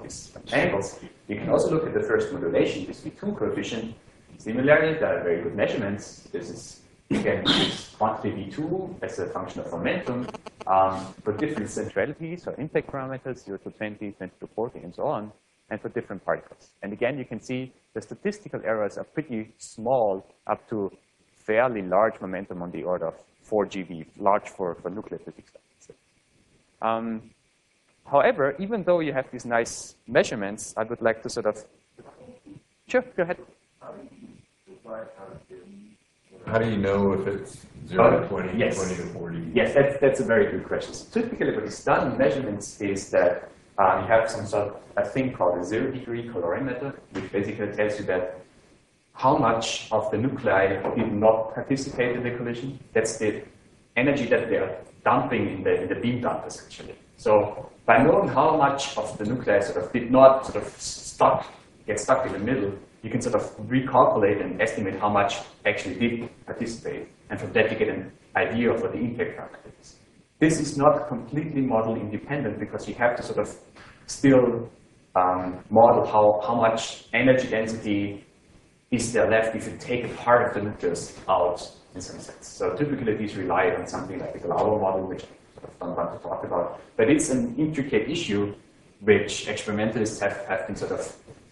these angles. You can also look at the first modulation, this V2 coefficient. Similarly, there are very good measurements. This is, again, this quantity V2 as a function of momentum for different centralities or impact parameters, 0 to 20, 20 to 40, and so on, and for different particles. And again, you can see the statistical errors are pretty small up to fairly large momentum on the order of 4 GeV, large for nuclear physics. However, even though you have these nice measurements, I would like to sort of, sure, go ahead. How do you know if it's 0 to 20, yes. 20 to 40? Yes, that's a very good question. So typically what is done in measurements is that you have some sort of a thing called a 0-degree colorimeter, which basically tells you that how much of the nuclei did not participate in the collision. That's the energy that they are dumping in the beam dump, essentially. So by knowing how much of the nuclei sort of did not sort of get stuck in the middle, you can sort of recalculate and estimate how much actually did participate. And from that, you get an idea of what the impact parameter is. This is not completely model independent because you have to sort of still model how much energy density is there left if you take a part of the nucleus out in some sense. So typically, these rely on something like the Glauber model, which I sort of don't want to talk about. But it's an intricate issue which experimentalists have been sort of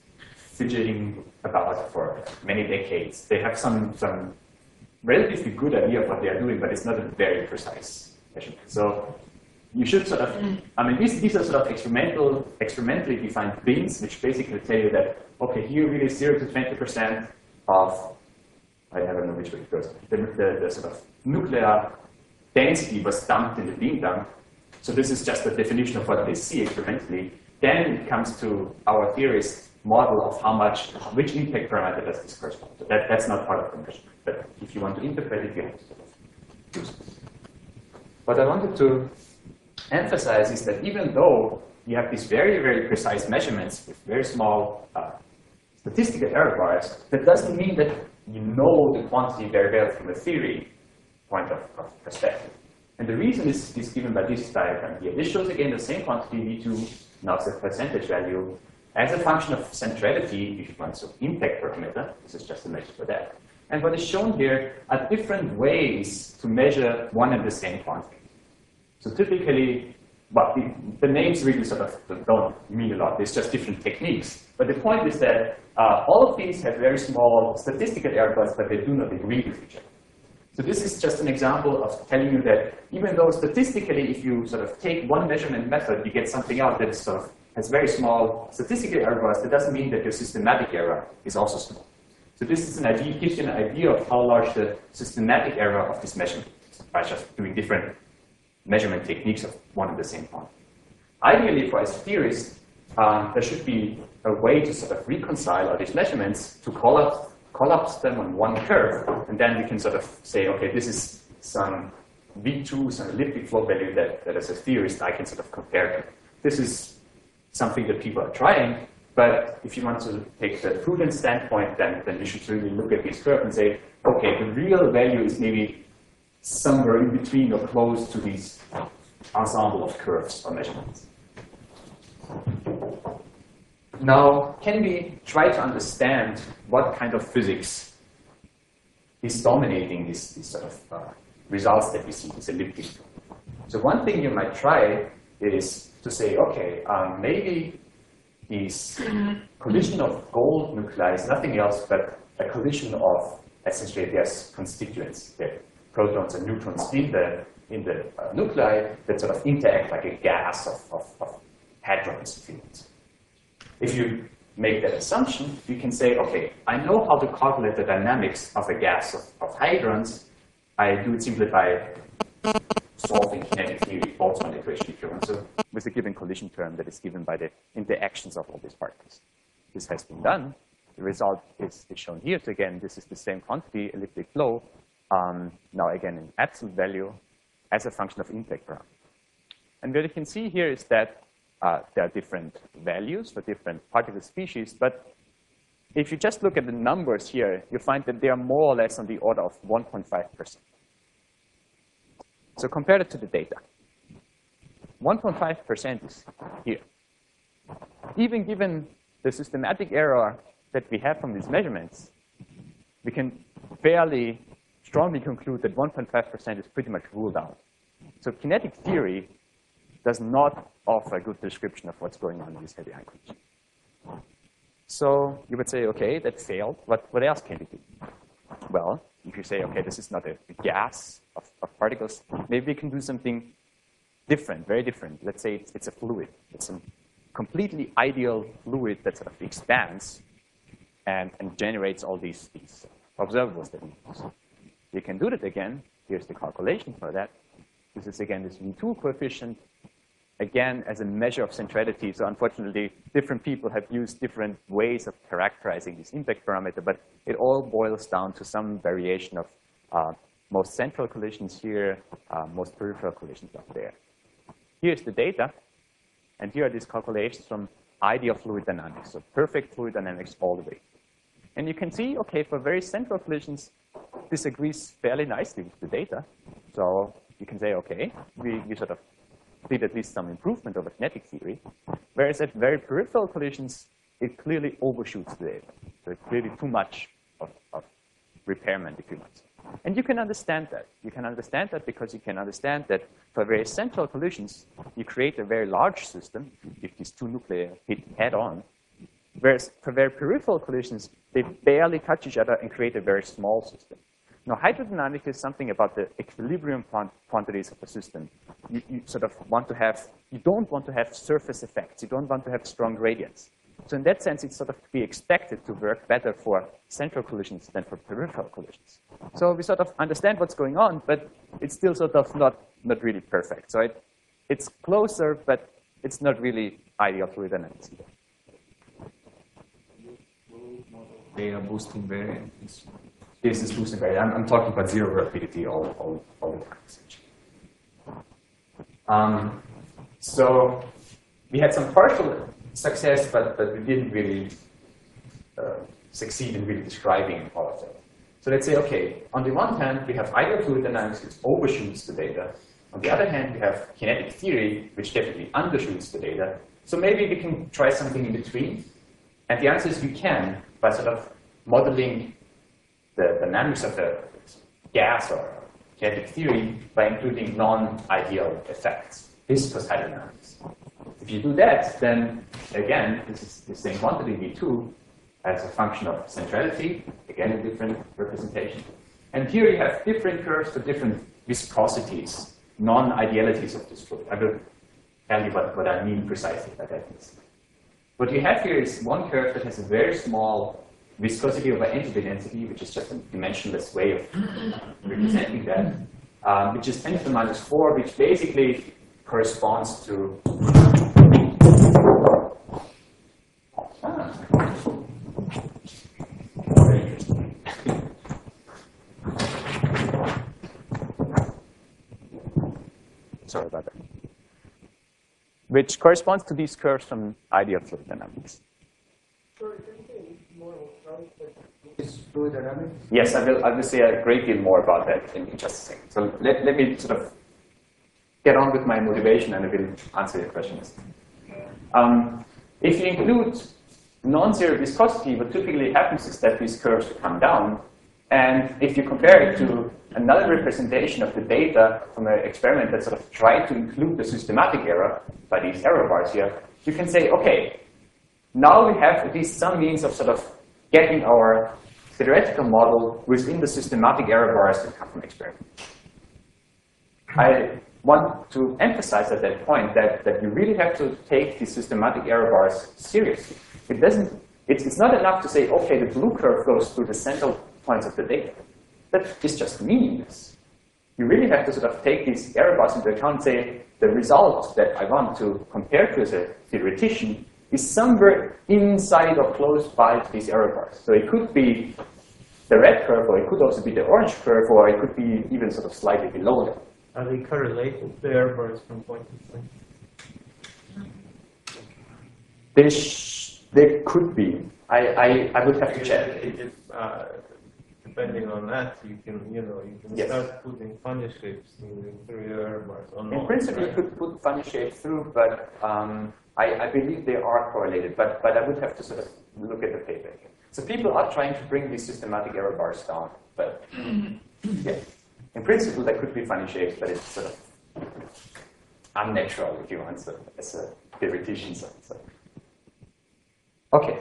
fidgeting about for many decades. They have some relatively good idea of what they are doing, but it's not a very precise measurement. So you should sort of, I mean, these are sort of experimentally defined bins, which basically tell you that, okay, here really 0 to 20% of, I don't know which way it goes, the sort of nuclear density was dumped in the beam dump. So this is just the definition of what they see experimentally. Then it comes to our theorist model of how much, which impact parameter does this correspond to. That's not part of the measurement. But if you want to interpret it, you have to sort of use this. What I wanted to emphasize is that even though you have these very, very precise measurements with very small statistical error bars, that doesn't mean that you know the quantity very well from a theory point of perspective. And the reason is given by this diagram here. This shows again the same quantity V2, now it's a percentage value, as a function of centrality, if you want, so impact parameter. This is just a measure for that. And what is shown here are different ways to measure one and the same quantity. So typically, but the names really sort of don't mean a lot. There's just different techniques. But the point is that all of these have very small statistical error bars, but they do not agree with each other. So this is just an example of telling you that even though statistically, if you sort of take one measurement method, you get something out that sort of has very small statistical error bars, that doesn't mean that your systematic error is also small. So this is an idea, gives you an idea of how large the systematic error of this measurement is by just doing different measurement techniques of one and the same quantity. Ideally, for us theorists, there should be a way to sort of reconcile all these measurements to collapse them on one curve, and then we can sort of say, okay, this is some V2, some elliptic flow value that as a theorist I can sort of compare to. This is something that people are trying, but if you want to take the prudent standpoint, then you should really look at this curve and say, okay, the real value is maybe somewhere in between or close to these ensemble of curves or measurements. Now, can we try to understand what kind of physics is dominating these sort of results that we see, this elliptic? So one thing you might try is to say, okay, maybe this collision of gold nuclei is nothing else but a collision of essentially there's constituents, the protons and neutrons in the nuclei that sort of interact like a gas of hadrons, if you want. If you make that assumption, you can say, okay, I know how to calculate the dynamics of a gas of hadrons. I do it simply by solving kinetic theory Boltzmann equation, if you want to, with a given collision term that is given by the interactions of all these particles. This has been done. The result is shown here. So again, this is the same quantity, elliptic flow, now again in absolute value as a function of impact parameter. And what you can see here is that there are different values for different particle species, but if you just look at the numbers here, you find that they are more or less on the order of 1.5%. So compare it to the data. 1.5% is here. even given the systematic error that we have from these measurements, we can fairly strongly conclude that 1.5% is pretty much ruled out. So kinetic theory does not offer a good description of what's going on in this heavy ion collision. So you would say, OK, that failed. What else can we do? Well, if you say, OK, this is not a gas of particles, maybe we can do something different, very different. Let's say it's a fluid. It's a completely ideal fluid that sort of expands and generates all these observables that we use. You can do that again. Here's the calculation for that. This is, again, this V2 coefficient, again, as a measure of centrality. So unfortunately, different people have used different ways of characterizing this impact parameter, but it all boils down to some variation of most central collisions here, most peripheral collisions up there. Here's the data, and here are these calculations from ideal fluid dynamics, so perfect fluid dynamics all the way. And you can see, OK, for very central collisions, this agrees fairly nicely with the data. So you can say, OK, we sort of did at least some improvement over kinetic theory. Whereas at very peripheral collisions, it clearly overshoots the data. So it's clearly too much of repairment, if you want. And you can understand that. You can understand that because you can understand that for very central collisions, you create a very large system if these two nuclei hit head-on. Whereas for very peripheral collisions, they barely touch each other and create a very small system. Now, hydrodynamics is something about the equilibrium quantities of the system. You sort of want to have, you don't want to have surface effects. You don't want to have strong gradients. So in that sense, it's sort of to be expected to work better for central collisions than for peripheral collisions. So we sort of understand what's going on, but it's still sort of not really perfect. So it's closer, but it's not really ideal fluid dynamics either. Data boosting variant. This is boosting variant. I'm talking about zero rapidity all the time, essentially. So we had some partial success, but we didn't really succeed in really describing all of that. So let's say, OK, on the one hand, we have ideal fluid dynamics, which overshoots the data. On the other hand, we have kinetic theory, which definitely undershoots the data. So maybe we can try something in between. And the answer is we can, by sort of modeling the dynamics of the gas or kinetic theory by including non-ideal effects, viscous hydrodynamics. If you do that, then again, this is the same quantity V2 as a function of centrality, again a different representation. And here you have different curves for different viscosities, non-idealities of this fluid. I will tell you what I mean precisely by that. What you have here is one curve that has a very small viscosity over entropy density, which is just a dimensionless way of representing that, which is 10 to the minus 4, which basically corresponds to very interesting. Sorry about that. Which corresponds to these curves from ideal fluid dynamics. Sorry, can you say more about is fluid dynamics? Yes, I will say a great deal more about that in just a second. So let me sort of get on with my motivation, and I will answer your questions. If you include non-zero viscosity, what typically happens is that these curves come down. And if you compare it to another representation of the data from an experiment that sort of tried to include the systematic error by these error bars here, you can say, OK, now we have at least some means of sort of getting our theoretical model within the systematic error bars that come from experiment. I want to emphasize at that point that you really have to take these systematic error bars seriously. It's not enough to say, OK, the blue curve goes through the central points of the data. That is just meaningless. You really have to sort of take these error bars into account and say, the result that I want to compare to as a theoretician is somewhere inside or close by these error bars. So it could be the red curve, or it could also be the orange curve, or it could be even sort of slightly below that. Are they correlated, the error bars from point to point? There could be. I would have to check. If, depending on that, you can yes. start putting funny shapes through your error bars. Or in principle, right? You could put funny shapes through, but I believe they are correlated, but I would have to sort of look at the paper. So people are trying to bring these systematic error bars down, but yeah. In principle, there could be funny shapes, but it's sort of unnatural, if you want, so, as a theoretician. So. Okay.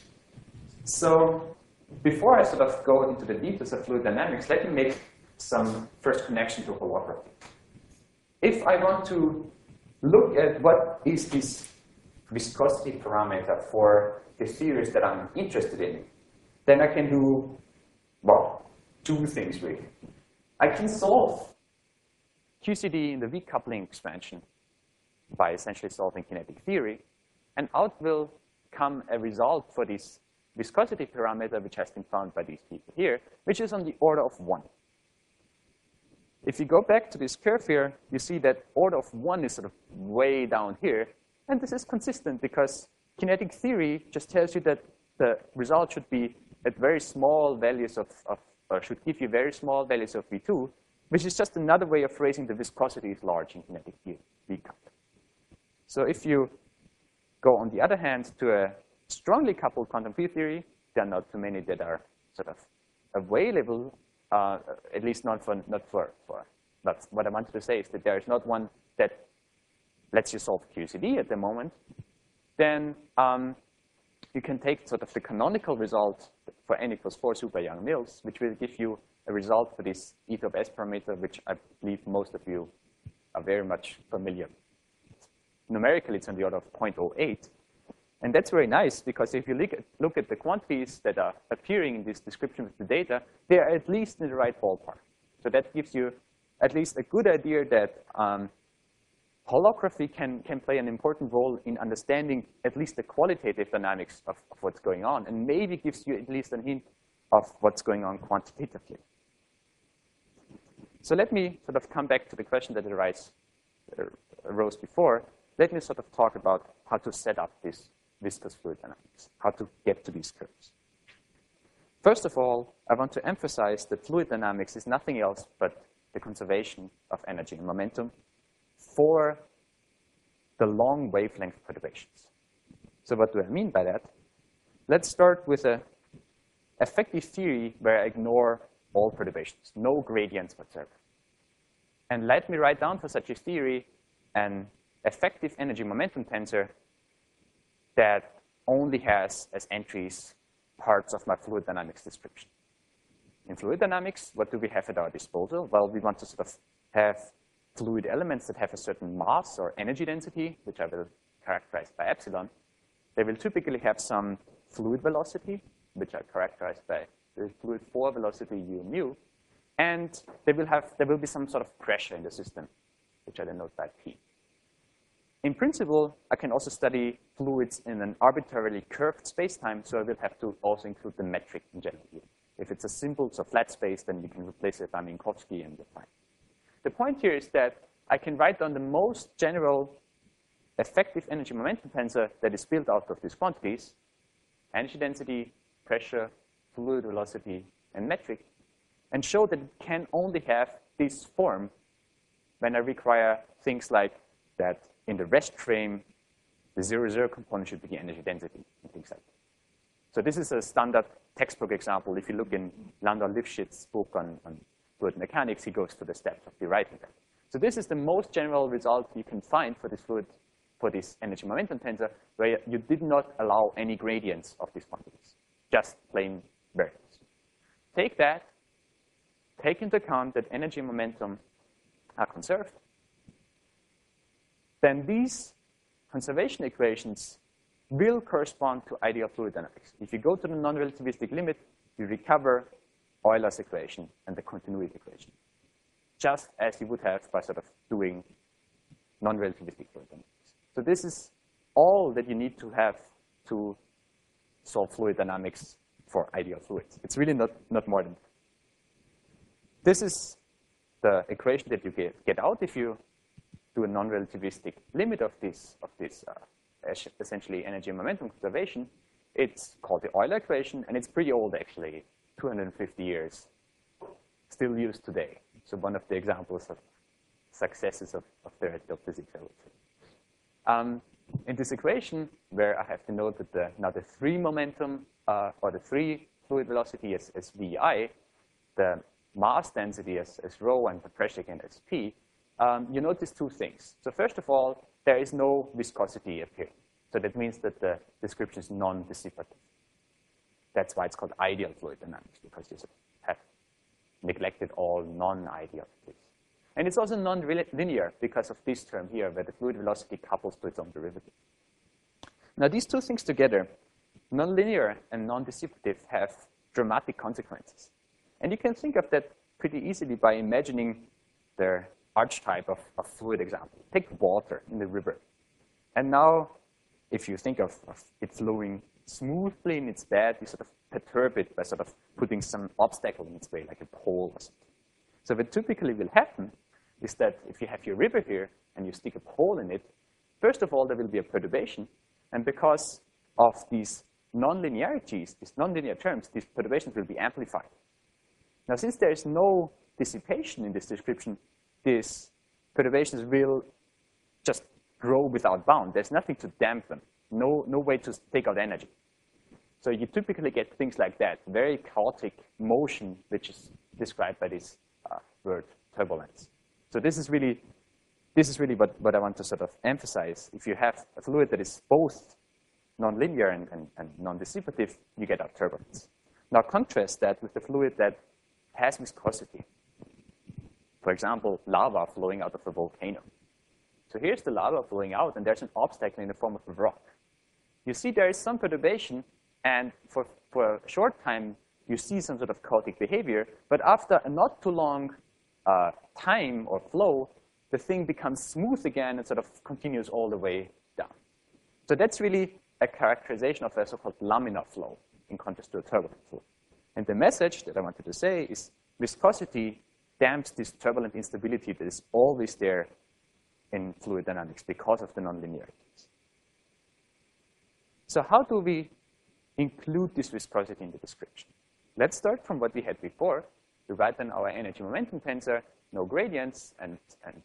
So before I sort of go into the details of fluid dynamics, let me make some first connection to holography. If I want to look at what is this viscosity parameter for the theories that I'm interested in, then I can do, well, two things really. I can solve QCD in the weak coupling expansion by essentially solving kinetic theory, and out will come a result for this viscosity parameter, which has been found by these people here, which is on the order of 1. If you go back to this curve here, you see that order of 1 is sort of way down here, and this is consistent because kinetic theory just tells you that the result should be at very small values or should give you very small values of V2, which is just another way of phrasing the viscosity is large in kinetic theory, V coupling. So if you go, on the other hand, to a strongly coupled quantum field theory, there are not too many that are sort of available, at least not for. That's what I wanted to say is that there is not one that lets you solve QCD at the moment. Then you can take sort of the canonical result for n equals 4 super Young-Mills, which will give you a result for this E top S parameter, which I believe most of you are very much familiar with. Numerically, it's on the order of 0.08. And that's very nice, because if you look at the quantities that are appearing in this description of the data, they are at least in the right ballpark. So that gives you at least a good idea that holography can play an important role in understanding at least the qualitative dynamics of what's going on, and maybe gives you at least a hint of what's going on quantitatively. So let me sort of come back to the question that arose before. Let me sort of talk about how to set up this viscous fluid dynamics, how to get to these curves. First of all, I want to emphasize that fluid dynamics is nothing else but the conservation of energy and momentum for the long wavelength perturbations. So what do I mean by that? Let's start with an effective theory where I ignore all perturbations, no gradients whatsoever. And let me write down for such a theory an effective energy momentum tensor that only has as entries parts of my fluid dynamics description. In fluid dynamics, what do we have at our disposal? Well, we want to sort of have fluid elements that have a certain mass or energy density, which I will characterize by epsilon. They will typically have some fluid velocity, which I characterize by the fluid 4 velocity u mu. And there will be some sort of pressure in the system, which I denote by P. In principle, I can also study fluids in an arbitrarily curved spacetime, so I will have to also include the metric in general here. If it's a simple, so flat space, then you can replace it by Minkowski and you're fine. The point here is that I can write down the most general effective energy momentum tensor that is built out of these quantities: energy density, pressure, fluid velocity, and metric, and show that it can only have this form when I require things like that in the rest frame, the 0,0 component should be the energy density and things like that. So this is a standard textbook example. If you look in Landau Lifshitz' book on fluid mechanics, he goes through the steps of rewriting that. So this is the most general result you can find for this fluid, for this energy momentum tensor, where you did not allow any gradients of these quantities, just plain variables. Take that, take into account that energy and momentum are conserved. Then these conservation equations will correspond to ideal fluid dynamics. If you go to the non-relativistic limit, you recover Euler's equation and the continuity equation, just as you would have by sort of doing non-relativistic fluid dynamics. So this is all that you need to have to solve fluid dynamics for ideal fluids. It's really not more than that. This is the equation that you get out if you do a non-relativistic limit of this essentially energy and momentum conservation. It's called the Euler equation, and it's pretty old, actually, 250 years, still used today. So one of the examples of successes of theoretical physics, I would say. in this equation, where I have denoted now the free momentum or the free fluid velocity as VI, the mass density as rho, and the pressure again as P, you notice two things. So first of all, there is no viscosity appearing. So that means that the description is non-dissipative. That's why it's called ideal fluid dynamics, because you have neglected all non-ideal things. And it's also non-linear because of this term here, where the fluid velocity couples to its own derivative. Now, these two things together, non-linear and non-dissipative, have dramatic consequences. And you can think of that pretty easily by imagining the archetype of fluid example. Take water in the river. And now, if you think of it flowing smoothly in its bed, you sort of perturb it by sort of putting some obstacle in its way, like a pole or something. So what typically will happen is that if you have your river here and you stick a pole in it, first of all, there will be a perturbation. And because of these non-linearities, these non-linear terms, these perturbations will be amplified. Now, since there is no dissipation in this description, these perturbations will just grow without bound. There's nothing to dampen, no way to take out energy. So you typically get things like that, very chaotic motion, which is described by this word turbulence. So this is really what I want to sort of emphasize. If you have a fluid that is both nonlinear and non-dissipative, you get out turbulence. Now contrast that with the fluid that has viscosity. For example, lava flowing out of a volcano. So here's the lava flowing out, and there's an obstacle in the form of a rock. You see there is some perturbation, and for a short time, you see some sort of chaotic behavior. But after a not too long time or flow, the thing becomes smooth again and sort of continues all the way down. So that's really a characterization of a so-called laminar flow in contrast to a turbulent flow. And the message that I wanted to say is viscosity damps this turbulent instability that is always there in fluid dynamics because of the nonlinearities. So how do we include this viscosity in the description? Let's start from what we had before. We write down our energy momentum tensor, no gradients, and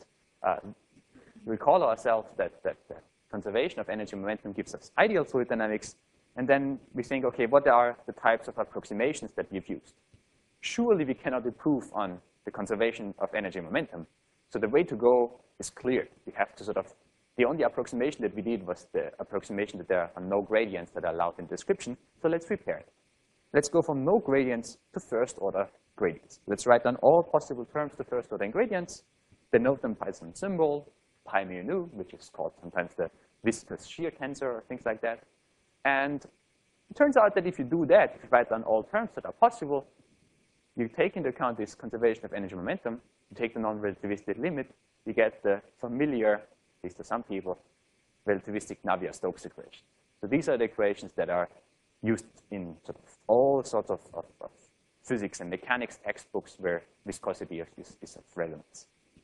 recall ourselves that the conservation of energy momentum gives us ideal fluid dynamics. And then we think, OK, what are the types of approximations that we've used? Surely we cannot improve on the conservation of energy momentum. So the way to go is clear. We have to sort of, the only approximation that we did was the approximation that there are no gradients that are allowed in the description. So let's repair it. Let's go from no gradients to first order gradients. Let's write down all possible terms to first order gradients, denote them by some symbol, pi mu nu, which is called sometimes the viscous shear tensor or things like that. And it turns out that if you do that, if you write down all terms that are possible, you take into account this conservation of energy momentum, you take the non-relativistic limit, you get the familiar, at least to some people, relativistic Navier-Stokes equation. So these are the equations that are used in sort of all sorts of physics and mechanics textbooks where viscosity is of relevance.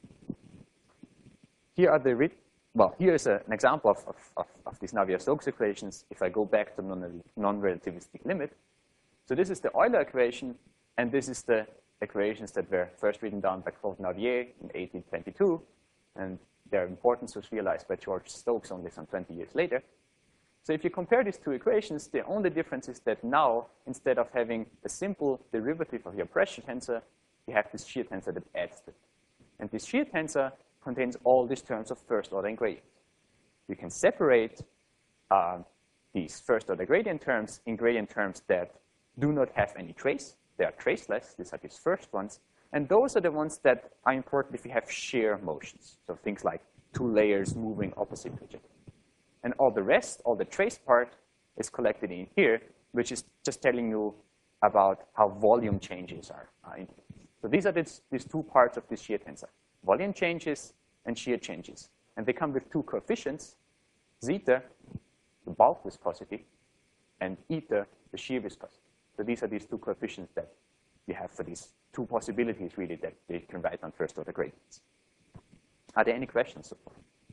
Here are the here is an example of these Navier-Stokes equations if I go back to non-relativistic limit. So this is the Euler equation, and this is the equations that were first written down by Claude Navier in 1822, and their importance was realized by George Stokes only some 20 years later. So if you compare these two equations, the only difference is that now, instead of having a simple derivative of your pressure tensor, you have this shear tensor that adds to it. And this shear tensor contains all these terms of first order gradient. You can separate these first order gradient terms in gradient terms that do not have any trace. They are traceless. These are these first ones. And those are the ones that are important if you have shear motions. So things like two layers moving opposite each other. And all the rest, all the trace part, is collected in here, which is just telling you about how volume changes are influenced. So these are these two parts of this shear tensor. Volume changes and shear changes. And they come with two coefficients, zeta, the bulk viscosity, and eta, the shear viscosity. So these are these two coefficients that you have for these two possibilities, really, that you can write on first order gradients. Are there any questions so far?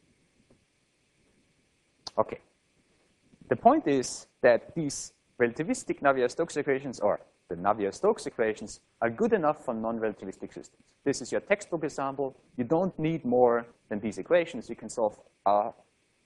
OK. The point is that these relativistic Navier-Stokes equations, or the Navier-Stokes equations, are good enough for non-relativistic systems. This is your textbook example. You don't need more than these equations. You can solve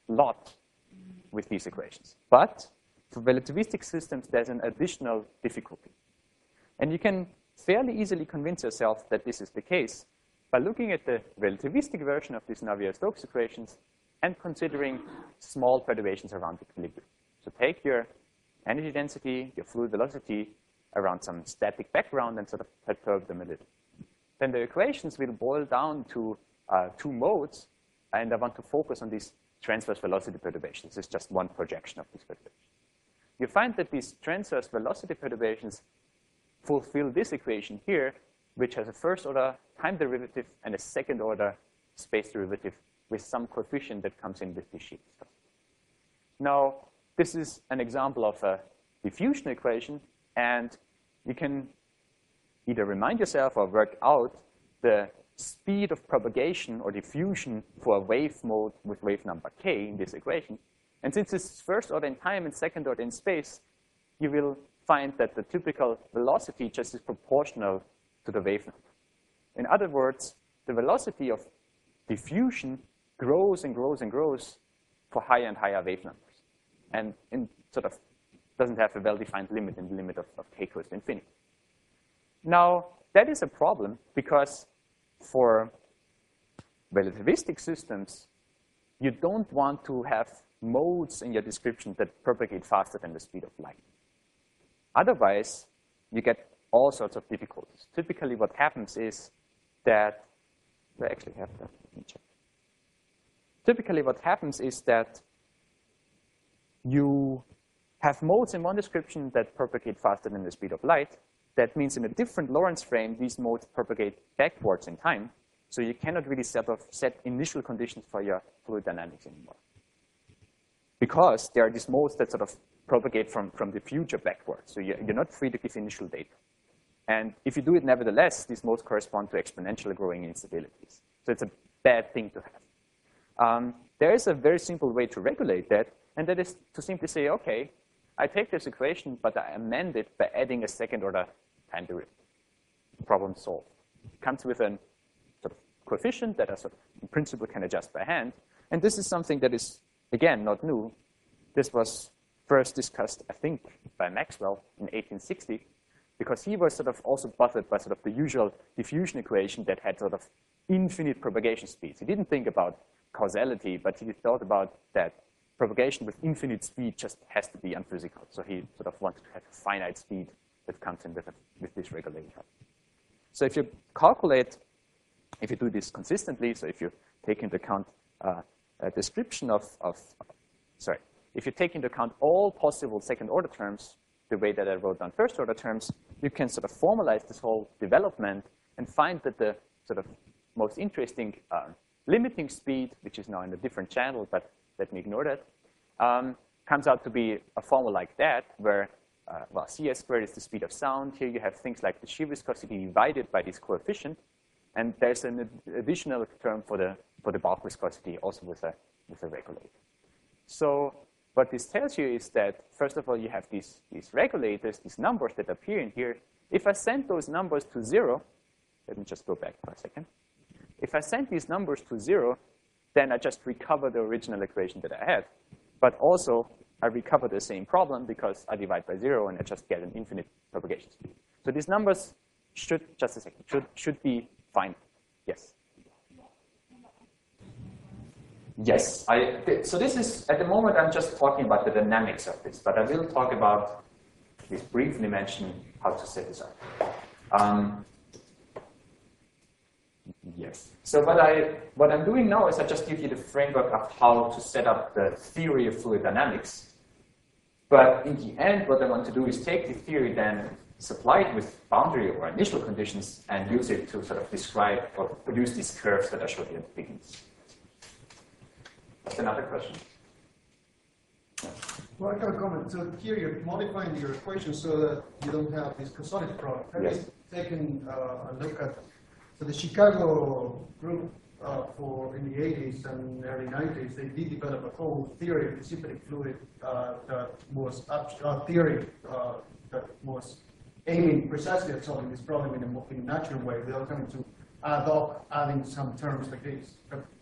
lot with these equations. But for relativistic systems, there's an additional difficulty. And you can fairly easily convince yourself that this is the case by looking at the relativistic version of these Navier-Stokes equations and considering small perturbations around equilibrium. So take your energy density, your fluid velocity around some static background and sort of perturb them a little. Then the equations will boil down to two modes, and I want to focus on these transverse velocity perturbations. This is just one projection of these perturbations. You find that these transverse velocity perturbations fulfill this equation here, which has a first-order time derivative and a second-order space derivative with some coefficient that comes in with the sheet stuff. Now, this is an example of a diffusion equation, and you can either remind yourself or work out the speed of propagation or diffusion for a wave mode with wave number k in this equation. And since this is first order in time and second order in space, you will find that the typical velocity just is proportional to the wave number. In other words, the velocity of diffusion grows and grows and grows for higher and higher wave numbers. And in sort of doesn't have a well-defined limit in the limit of k goes to infinity. Now, that is a problem because for relativistic systems, you don't want to have modes in your description that propagate faster than the speed of light. Otherwise, you get all sorts of difficulties. Typically, what happens is that, I actually have that, let me check. Typically, what happens is that you have modes in one description that propagate faster than the speed of light. That means in a different Lorentz frame, these modes propagate backwards in time. So you cannot really set initial conditions for your fluid dynamics anymore. Because there are these modes that sort of propagate from the future backwards. So you're not free to give initial data. And if you do it nevertheless, these modes correspond to exponentially growing instabilities. So it's a bad thing to have. There is a very simple way to regulate that, and that is to simply say, OK, I take this equation, but I amend it by adding a second-order time derivative. Problem solved. It comes with a sort of coefficient that I sort of, in principle, can adjust by hand. And this is something that is, again, not new. This was first discussed, I think, by Maxwell in 1860, because he was sort of also bothered by sort of the usual diffusion equation that had sort of infinite propagation speeds. He didn't think about causality, but he thought about that propagation with infinite speed just has to be unphysical. So he sort of wanted to have a finite speed that comes in with this regulator. So if you calculate, if you do this consistently, so if you take into account a description if you take into account all possible second-order terms, the way that I wrote down first-order terms, you can sort of formalize this whole development and find that the sort of most interesting limiting speed, which is now in a different channel, but let me ignore that, comes out to be a formula like that, where well, Cs squared is the speed of sound. Here you have things like the shear viscosity divided by this coefficient, and there's an additional term for the bulk viscosity, also with a regulator. So what this tells you is that, first of all, you have these regulators, these numbers that appear in here. If I send those numbers to 0, let me just go back for a second. If I send these numbers to 0, then I just recover the original equation that I had. But also, I recover the same problem because I divide by 0 and I just get an infinite propagation speed. So these numbers should, just a second, should be fine. Yes? Yes. So this is, at the moment, I'm just talking about the dynamics of this, but I will talk about this briefly, mention how to set this up. Yes. So what I'm doing now is I just give you the framework of how to set up the theory of fluid dynamics. But in the end, what I want to do is take the theory, then supply it with boundary or initial conditions, and use it to sort of describe or produce these curves that I showed you at the beginning. That's another question. Well, I can comment. So here you're modifying your equation so that you don't have this causality problem. Have you taken a look at the Chicago group in the 80s and early 90s? They did develop a whole theory of dissipative fluid that was a theory that was aiming precisely at solving this problem in a natural way without having to add up, adding some terms like this.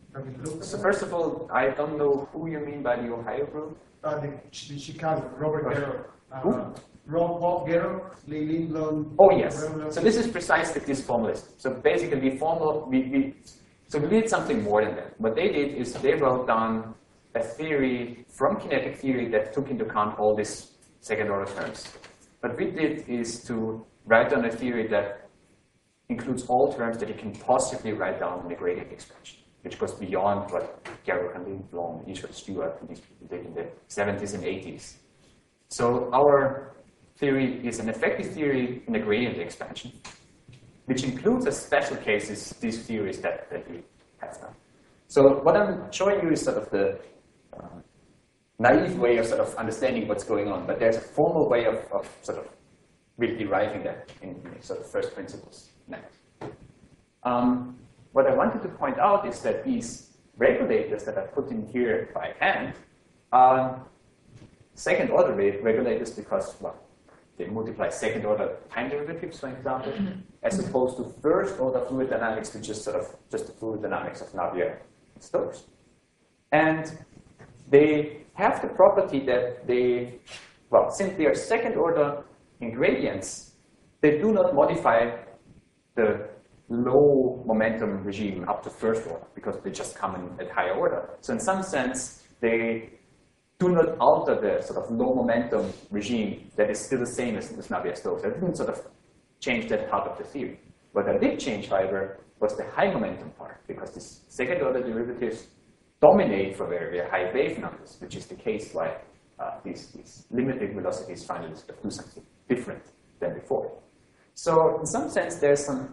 Have you looked at So that? first of all, I don't know who you mean by the Ohio group. The Chicago, Robert Guerrero. Who? Bob Guerrero, Lee Lindblom. Oh yes. Remlund. So this is precisely this formalism. So basically, we did something more than that. What they did is they wrote down a theory from kinetic theory that took into account all these second-order terms. What we did is to write down a theory that includes all terms that you can possibly write down in a gradient expansion, which goes beyond what Garrick and Lindblom, Ishwar Stewart, and these people did in the 70s and 80s. So our theory is an effective theory in a gradient expansion, which includes as special cases these theories that we have now. So what I'm showing you is sort of the naive way of sort of understanding what's going on, but there's a formal way of sort of really deriving that in sort of first principles next. What I wanted to point out is that these regulators that I put in here by hand are second-order regulators because, well, they multiply second-order time derivatives, for example, as opposed to first-order fluid dynamics, which is sort of just the fluid dynamics of Navier and Stokes. And they have the property that they, well, since they are second-order ingredients, they do not modify the low momentum regime up to first order because they just come in at higher order. So in some sense, they do not alter the sort of low momentum regime that is still the same as Navier-Stokes. I didn't sort of change that part of the theory. What I did change, however, was the high momentum part, because these second order derivatives dominate for very, very high wave numbers, which is the case why these limiting velocities finally sort of do something different than before. So in some sense, there's some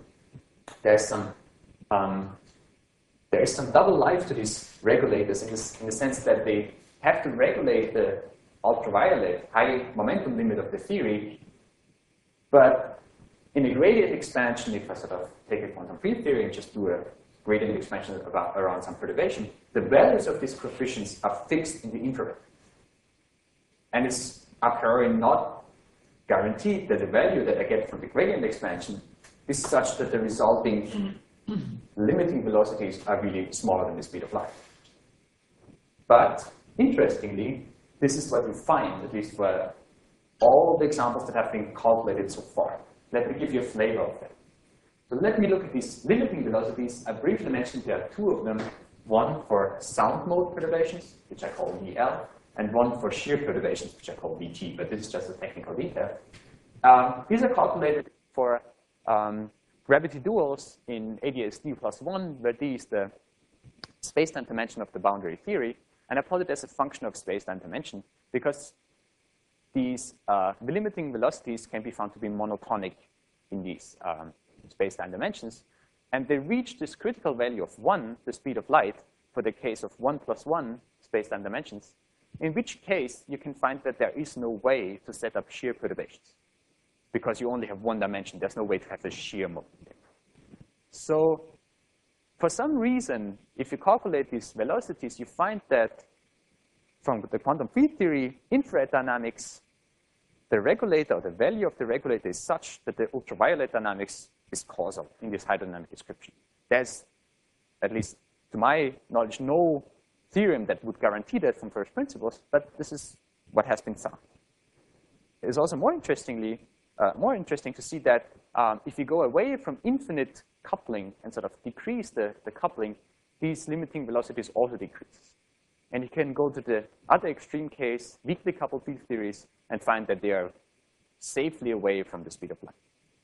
double life to these regulators in the sense that they have to regulate the ultraviolet high momentum limit of the theory, but in a gradient expansion, if I sort of take a quantum field theory and just do a gradient expansion around some perturbation, the values of these coefficients are fixed in the infrared. And it's a priori not guaranteed that the value that I get from the gradient expansion is such that the resulting limiting velocities are really smaller than the speed of light. But interestingly, this is what we find, at least for all the examples that have been calculated so far. Let me give you a flavor of that. So let me look at these limiting velocities. I briefly mentioned there are two of them, one for sound mode perturbations, which I call VL, and one for shear perturbations, which I call VT, but this is just a technical detail. These are calculated for gravity duals in ADS-D plus 1, where D is the space-time dimension of the boundary theory, and I plot it as a function of space-time dimension because these the limiting velocities can be found to be monotonic in these space-time dimensions, and they reach this critical value of 1, the speed of light, for the case of 1 plus 1 space-time dimensions, in which case you can find that there is no way to set up shear perturbations because you only have one dimension. There's no way to have a shear mode. So for some reason, if you calculate these velocities, you find that from the quantum field theory, infrared dynamics, the regulator, or the value of the regulator is such that the ultraviolet dynamics is causal in this hydrodynamic description. There's, at least to my knowledge, no theorem that would guarantee that from first principles, but this is what has been found. It is also more interesting to see that if you go away from infinite coupling and sort of decrease the coupling, these limiting velocities also decrease. And you can go to the other extreme case, weakly coupled field theories, and find that they are safely away from the speed of light.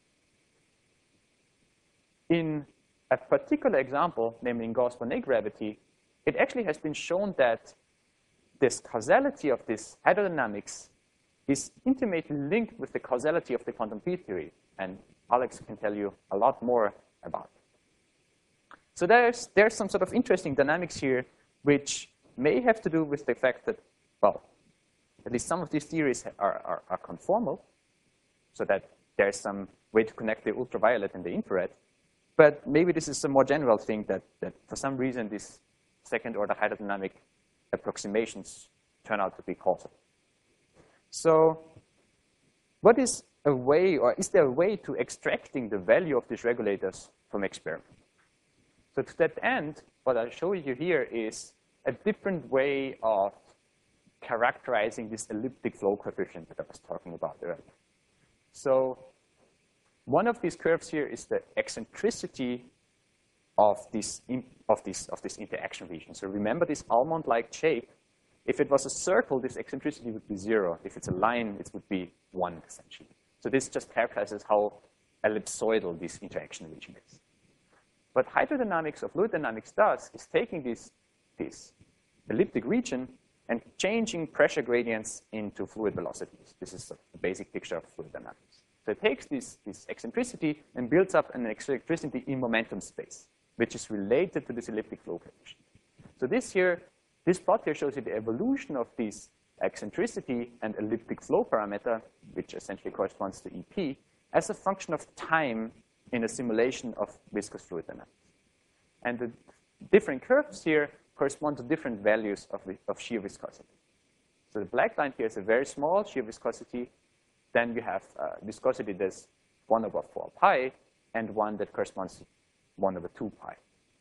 In a particular example, namely in Gauss-Bonnet gravity, it actually has been shown that this causality of this hydrodynamics is intimately linked with the causality of the quantum field theory. And Alex can tell you a lot more about it. So there's some sort of interesting dynamics here, which may have to do with the fact that, well, at least some of these theories are conformal, so that there's some way to connect the ultraviolet and the infrared. But maybe this is a more general thing that for some reason these second-order hydrodynamic approximations turn out to be causal. So what is a way, or is there a way to extracting the value of these regulators from experiment? So to that end, what I'll show you here is a different way of characterizing this elliptic flow coefficient that I was talking about earlier. So one of these curves here is the eccentricity of this interaction region. So remember this almond-like shape. If it was a circle, this eccentricity would be 0. If it's a line, it would be 1, essentially. So this just characterizes how ellipsoidal this interaction region is. What hydrodynamics or fluid dynamics does is taking this elliptic region and changing pressure gradients into fluid velocities. This is the basic picture of fluid dynamics. So it takes this eccentricity and builds up an eccentricity in momentum space, which is related to this elliptic flow coefficient. So this plot here shows you the evolution of this eccentricity and elliptic flow parameter, which essentially corresponds to EP, as a function of time in a simulation of viscous fluid dynamics. And the different curves here correspond to different values of shear viscosity. So the black line here is a very small shear viscosity. Then you have viscosity that's 1 over 4 pi, and one that corresponds to 1 over 2 pi.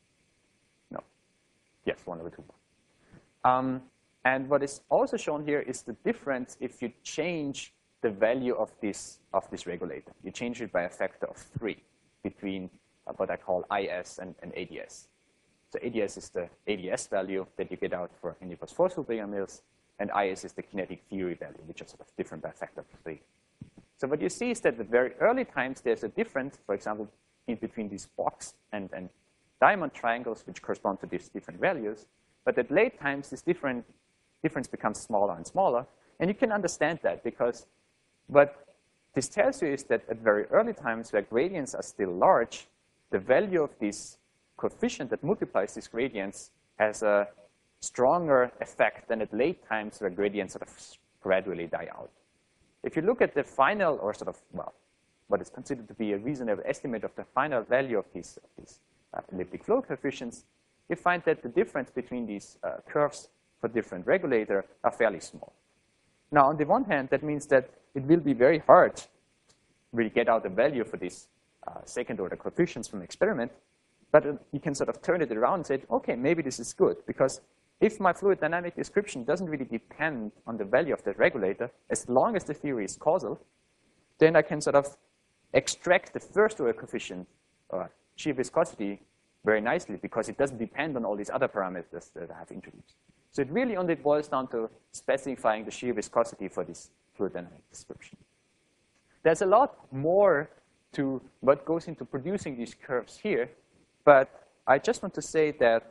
No. Yes, 1 over 2 pi. And what is also shown here is the difference if you change the value of this regulator. You change it by a factor of 3 between what I call IS and ADS. So ADS is the ADS value that you get out for Henniker's force field mills, and IS is the kinetic theory value, which is sort of different by a factor of 3. So what you see is that at very early times, there's a difference, for example, in between these box and diamond triangles, which correspond to these different values. But at late times, this difference becomes smaller and smaller. And you can understand that because what this tells you is that at very early times, where gradients are still large, the value of this coefficient that multiplies these gradients has a stronger effect than at late times where gradients sort of gradually die out. If you look at the final, or sort of, well, what is considered to be a reasonable estimate of the final value of these elliptic flow coefficients, you find that the difference between these curves for different regulator are fairly small. Now, on the one hand, that means that it will be very hard to really get out the value for these second-order coefficients from the experiment, but you can sort of turn it around and say, okay, maybe this is good, because if my fluid dynamic description doesn't really depend on the value of that regulator, as long as the theory is causal, then I can sort of extract the first-order coefficient, or shear viscosity, very nicely, because it doesn't depend on all these other parameters that I have introduced. So it really only boils down to specifying the shear viscosity for this fluid dynamic description. There's a lot more to what goes into producing these curves here, but I just want to say that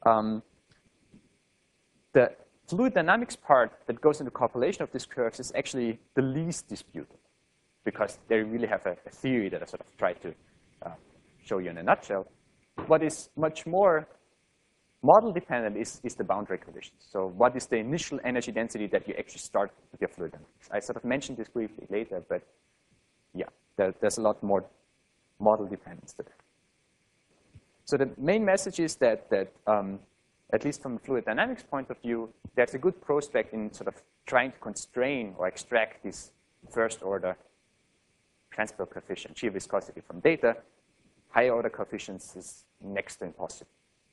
the fluid dynamics part that goes into calculation of these curves is actually the least disputed, because they really have a theory that I sort of tried to show you in a nutshell. What is much more model dependent is the boundary conditions. So what is the initial energy density that you actually start with your fluid dynamics? I sort of mentioned this briefly later, but yeah, there's a lot more model dependence to that. So the main message is that at least from a fluid dynamics point of view, there's a good prospect in sort of trying to constrain or extract this first-order transport coefficient, shear viscosity from data. Higher-order coefficients is next to impossible.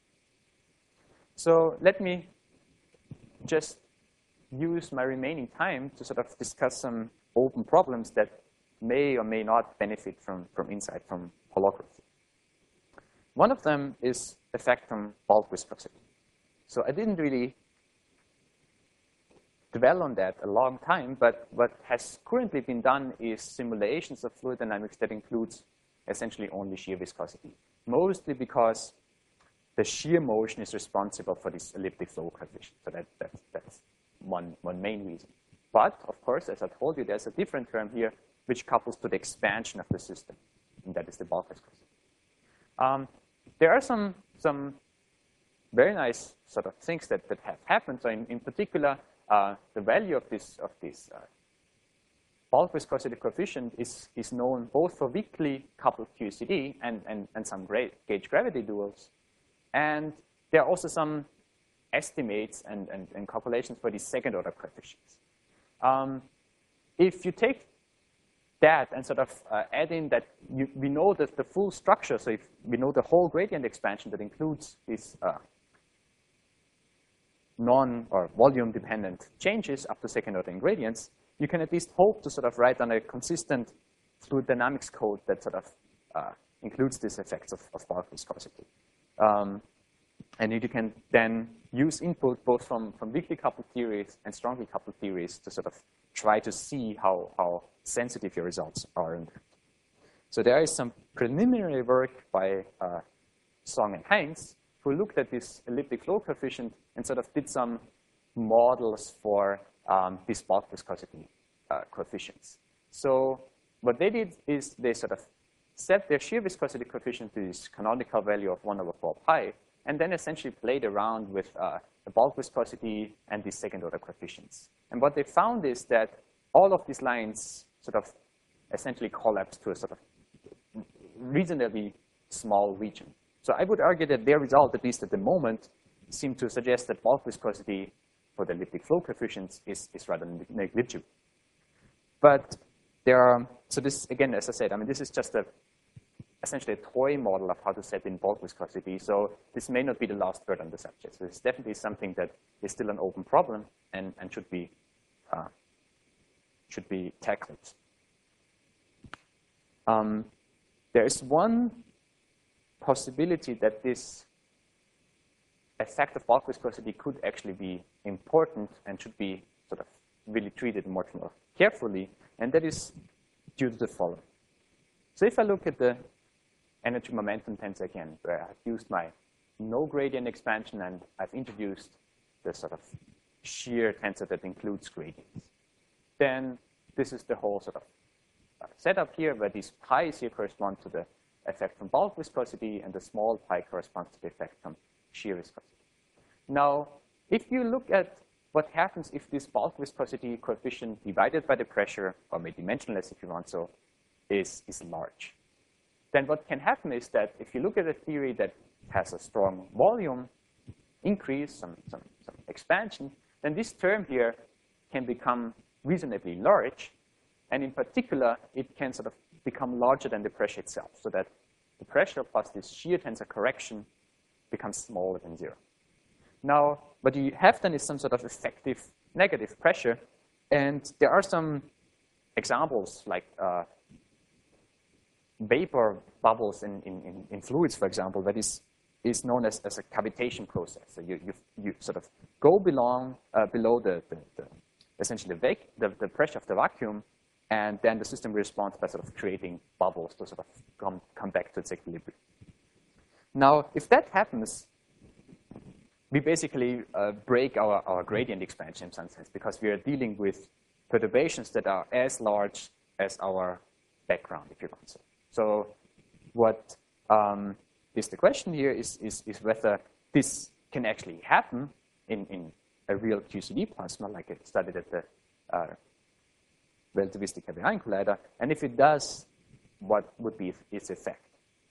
So let me just use my remaining time to sort of discuss some open problems that may or may not benefit from insight from holography. One of them is effect from bulk viscosity. So I didn't really dwell on that a long time, but what has currently been done is simulations of fluid dynamics that includes essentially only shear viscosity, mostly because the shear motion is responsible for this elliptic flow coefficient. So that's one main reason. But, of course, as I told you, there's a different term here which couples to the expansion of the system, and that is the bulk viscosity. There are some very nice sort of things that have happened. So in particular, the value of this bulk viscosity coefficient is known both for weakly coupled QCD and some gauge gravity duals. And there are also some estimates and calculations for these second-order coefficients. If you take that and sort of add in that we know that the full structure, so if we know the whole gradient expansion that includes these non- or volume-dependent changes up to second-order ingredients, you can at least hope to sort of write on a consistent fluid dynamics code that sort of includes these effects of bulk viscosity. And you can then use input both from weakly coupled theories and strongly coupled theories to sort of try to see how sensitive your results are. So there is some preliminary work by Song and Heinz who looked at this elliptic flow coefficient and sort of did some models for these bulk viscosity coefficients. So what they did is they sort of set their shear viscosity coefficient to this canonical value of 1/4 pi, and then essentially played around with the bulk viscosity and these second-order coefficients. And what they found is that all of these lines sort of essentially collapse to a sort of reasonably small region. So I would argue that their result, at least at the moment, seemed to suggest that bulk viscosity for the elliptic flow coefficients is rather negligible. But there are, so this, again, as I said, I mean, this is just essentially a toy model of how to set in bulk viscosity. So this may not be the last word on the subject. So it's definitely something that is still an open problem and should be tackled. There is one possibility that this effect of bulk viscosity could actually be important and should be sort of really treated much more carefully, and that is due to the following. So if I look at the energy momentum tensor again, where I've used my no gradient expansion and I've introduced the sort of shear tensor that includes gradients, then this is the whole sort of setup here, where these pi's here correspond to the effect from bulk viscosity, and the small pi corresponds to the effect from shear viscosity. Now, if you look at what happens if this bulk viscosity coefficient divided by the pressure, or maybe dimensionless if you want so, is large, then what can happen is that if you look at a theory that has a strong volume increase, some expansion, then this term here can become reasonably large. And in particular, it can sort of become larger than the pressure itself, so that the pressure plus this shear tensor correction becomes smaller than 0. Now, what you have then is some sort of effective negative pressure. And there are some examples, like vapor bubbles in fluids, for example, that is known as a cavitation process. So you sort of go below essentially the pressure of the vacuum, and then the system responds by sort of creating bubbles to sort of come back to its equilibrium. Now, if that happens, we basically break our gradient expansion in some sense, because we are dealing with perturbations that are as large as our background, if you want so. So what is the question here is whether this can actually happen in a real QCD plasma, like it studied at the relativistic heavy ion collider, and if it does, what would be its effect?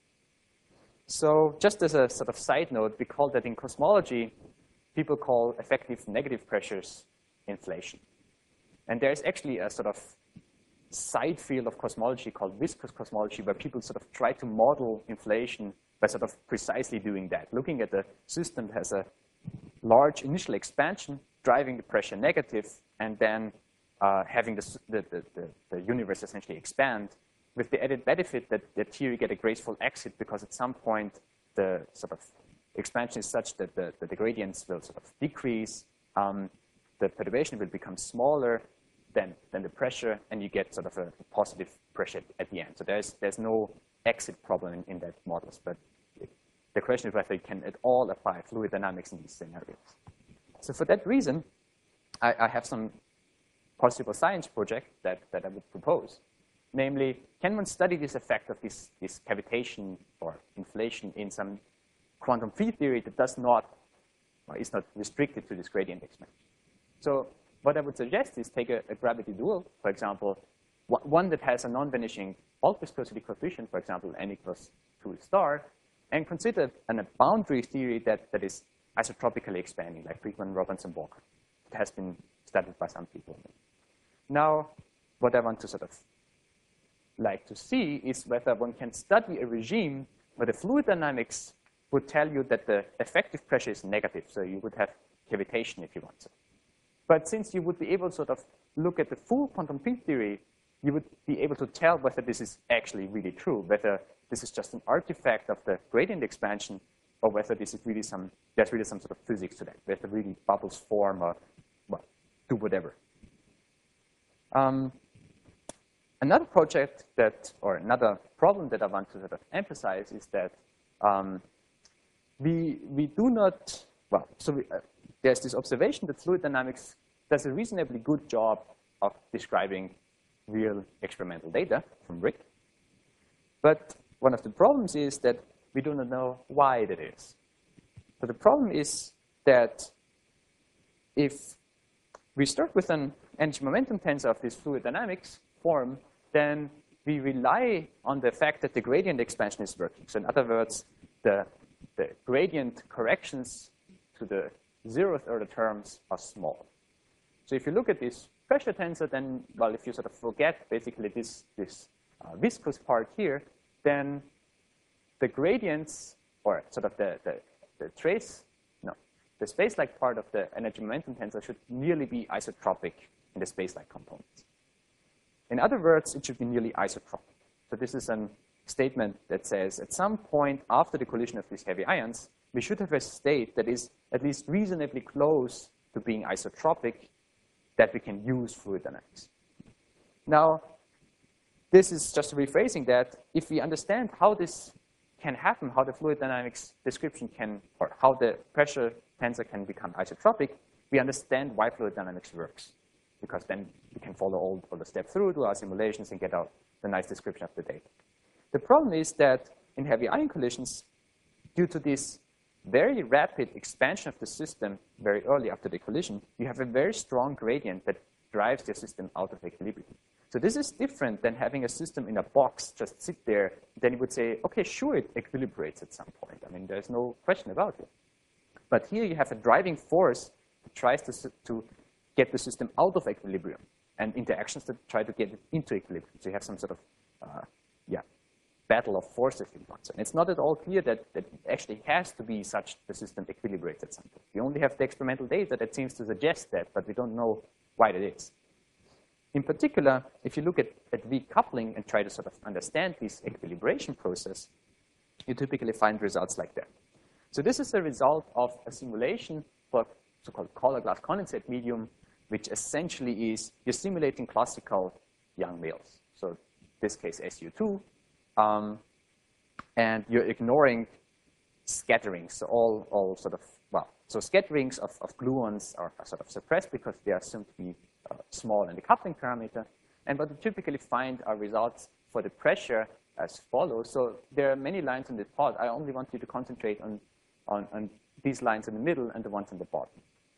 So just as a sort of side note, we call that in cosmology, people call effective negative pressures inflation. And there's actually a sort of side field of cosmology called viscous cosmology, where people sort of try to model inflation by sort of precisely doing that, looking at the system that has a large initial expansion, driving the pressure negative, and then having the universe essentially expand, with the added benefit that here you get a graceful exit, because at some point the sort of expansion is such that the gradients will sort of decrease, the perturbation will become smaller than the pressure, and you get sort of a positive pressure at the end. So there's no exit problem in that models, but the question is whether you can at all apply fluid dynamics in these scenarios. So for that reason, I have some possible science project that I would propose. Namely, can one study this effect of this cavitation or inflation in some quantum field theory that does not, or is not restricted to this gradient expansion? So what I would suggest is take a gravity dual, for example, one that has a non-vanishing bulk viscosity coefficient, for example, n equals 2 star, and consider a boundary theory that is isotropically expanding, like Friedmann, Robinson, Walker. It has been studied by some people. Now, what I want to sort of like to see is whether one can study a regime where the fluid dynamics would tell you that the effective pressure is negative, so you would have cavitation if you want to. But since you would be able to sort of look at the full quantum field theory, you would be able to tell whether this is actually really true, whether this is just an artifact of the gradient expansion, or whether this is really there's really some sort of physics to that, whether really bubbles form or, well, do whatever. Another project or another problem that I want to sort of emphasize is that we do not, well, so there's this observation that fluid dynamics does a reasonably good job of describing real experimental data from Rick. But one of the problems is that we do not know why that is. So the problem is that if we start with an energy momentum tensor of this fluid dynamics form, then we rely on the fact that the gradient expansion is working. So in other words, the gradient corrections to the 0th order terms are small. So if you look at this pressure tensor, then, well, if you sort of forget basically this viscous part here, then the gradients, or sort of the space-like part of the energy momentum tensor should nearly be isotropic in the space-like components. In other words, it should be nearly isotropic. So this is a statement that says at some point after the collision of these heavy ions, we should have a state that is at least reasonably close to being isotropic that we can use fluid dynamics. Now, this is just rephrasing that. If we understand how this can happen, how the fluid dynamics description can, or how the pressure tensor can become isotropic, we understand why fluid dynamics works. Because then we can follow all the steps through, do our simulations, and get out the nice description of the data. The problem is that in heavy ion collisions, due to this very rapid expansion of the system very early after the collision, you have a very strong gradient that drives the system out of equilibrium. So this is different than having a system in a box just sit there. Then you would say, okay, sure, it equilibrates at some point. I mean, there's no question about it. But here you have a driving force that tries to get the system out of equilibrium, and interactions that try to get it into equilibrium. So you have some sort of battle of forces in one. And it's not at all clear that it actually has to be such the system equilibrates at some point. We only have the experimental data that seems to suggest that, but we don't know why that is. In particular, if you look at weak coupling and try to sort of understand this equilibration process, you typically find results like that. So this is a result of a simulation for so-called color glass condensate medium, which essentially is you're simulating classical young males. So in this case, SU2. And you're ignoring scatterings. So all sort of, well, so scatterings of gluons are sort of suppressed because they are assumed to be small in the coupling parameter. And what we typically find are results for the pressure as follows. So there are many lines in the plot. I only want you to concentrate on these lines in the middle and the ones in the bottom.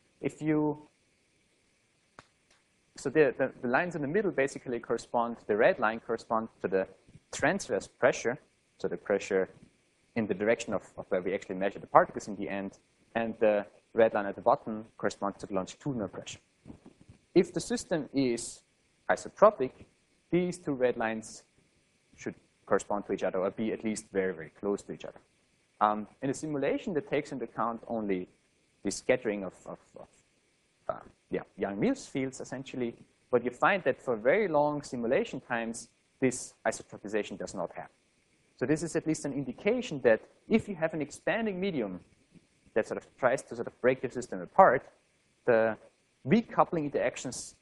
So the lines in the middle basically correspond, the red line corresponds to the transverse pressure, so the pressure in the direction of where we actually measure the particles in the end, and the red line at the bottom corresponds to the longitudinal pressure. If the system is isotropic, these two red lines should correspond to each other or be at least very, very close to each other. In a simulation that takes into account only the scattering of Yang-Mills fields, essentially, but you find that for very long simulation times, this isotropization does not happen. So this is at least an indication that if you have an expanding medium that sort of tries to sort of break the system apart, the weak coupling interactions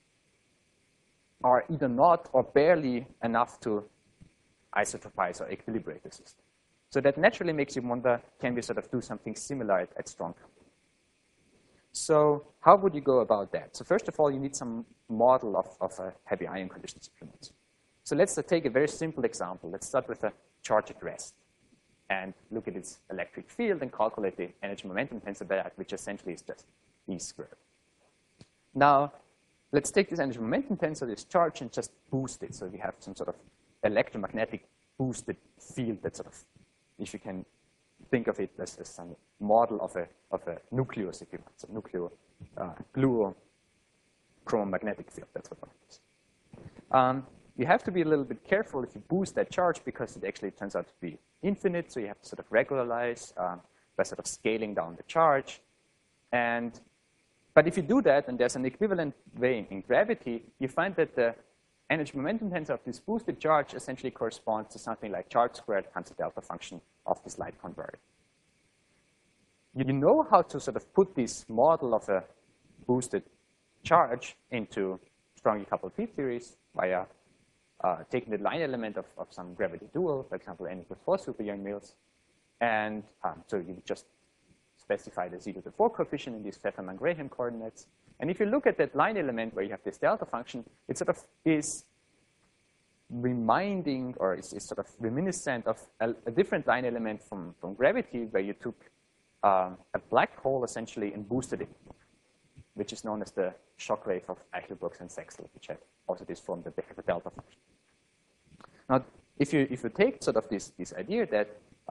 are either not or barely enough to isotropize or equilibrate the system. So that naturally makes you wonder, can we sort of do something similar at strong coupling? So how would you go about that? So first of all, you need some model of a heavy ion collision supplement. So let's take a very simple example. Let's start with a charge at rest and look at its electric field and calculate the energy momentum tensor of that, which essentially is just E squared. Now, let's take this energy momentum tensor, this charge, and just boost it. So we have some sort of electromagnetic boosted field that sort of, if you can think of it as some model of a nucleus, if you want, so gluochromagnetic field, that's what one is. you have to be a little bit careful if you boost that charge because it actually turns out to be infinite. So you have to sort of regularize by sort of scaling down the charge. But if you do that, and there's an equivalent way in gravity, you find that the energy momentum tensor of this boosted charge essentially corresponds to something like charge squared times the delta function of this light converter. You know how to sort of put this model of a boosted charge into strongly coupled field theories via taking the line element of some gravity dual, for example, n equals 4 super Yang-Mills. And so you just specify the z to the 4 coefficient in these Fefferman-Graham coordinates. And if you look at that line element where you have this delta function, it sort of is reminding or is sort of reminiscent of a different line element from gravity where you took a black hole essentially and boosted it, which is known as the shock wave of Eichelburg and Sechsel, which had also this form that they have a delta function. Now, if you take sort of this idea that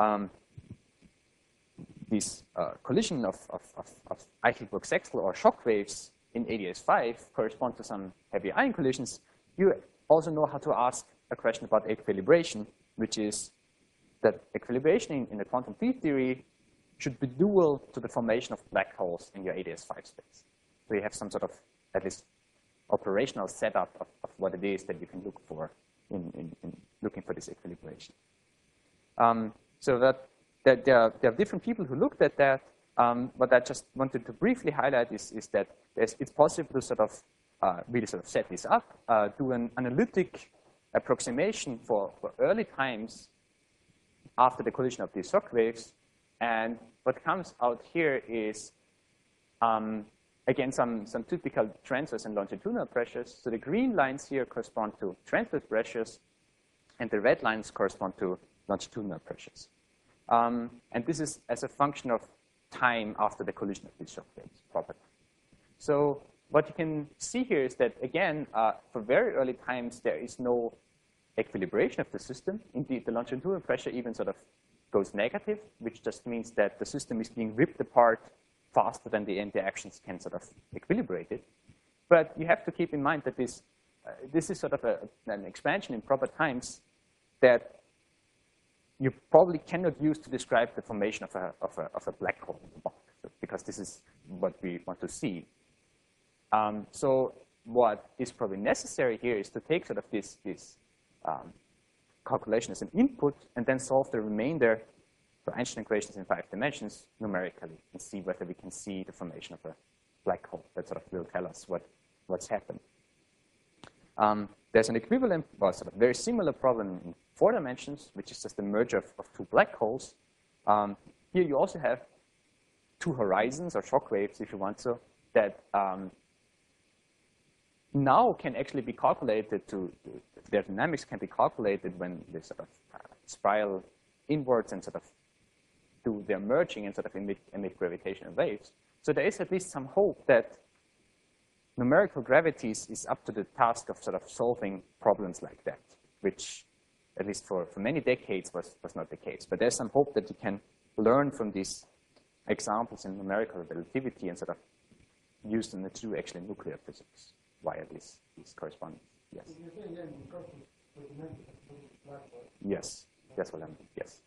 this collision of Eichelburg-Sechsel or shock waves in ADS5 correspond to some heavy ion collisions, you also know how to ask a question about equilibration, which is that equilibration in the quantum field theory should be dual to the formation of black holes in your ADS5 space. So you have some sort of, at least, operational setup of what it is that you can look for in looking for this equilibration. So that there are different people who looked at that. What I just wanted to briefly highlight is that it's possible to sort of really sort of set this up, do an analytic approximation for early times after the collision of these shock waves. And what comes out here is, again, some typical transverse and longitudinal pressures. So the green lines here correspond to transverse pressures, and the red lines correspond to longitudinal pressures. And this is as a function of time after the collision of these shock waves, proper time. So what you can see here is that, again, for very early times, there is no equilibration of the system. Indeed, the longitudinal pressure even sort of goes negative, which just means that the system is being ripped apart faster than the interactions can sort of equilibrate it. But you have to keep in mind that this is sort of an expansion in proper times that you probably cannot use to describe the formation of a black hole in the bulk, because this is what we want to see. So what is probably necessary here is to take sort of this calculation as an input and then solve the remainder for Einstein equations in 5 dimensions numerically and see whether we can see the formation of a black hole. That sort of will tell us what's happened. There's an equivalent, well, sort of very similar problem in 4 dimensions, which is just the merger of 2 black holes. Here you also have 2 horizons or shock waves, if you want so, that now can actually be calculated their dynamics can be calculated when they sort of spiral inwards and sort of do their merging and sort of emit gravitational waves. So there is at least some hope that numerical gravity is up to the task of sort of solving problems like that, which at least for many decades was not the case. But there's some hope that you can learn from these examples in numerical relativity and sort of use them to do actually nuclear physics via these correspondence. Yes. Yes, that's what I mean. Yes.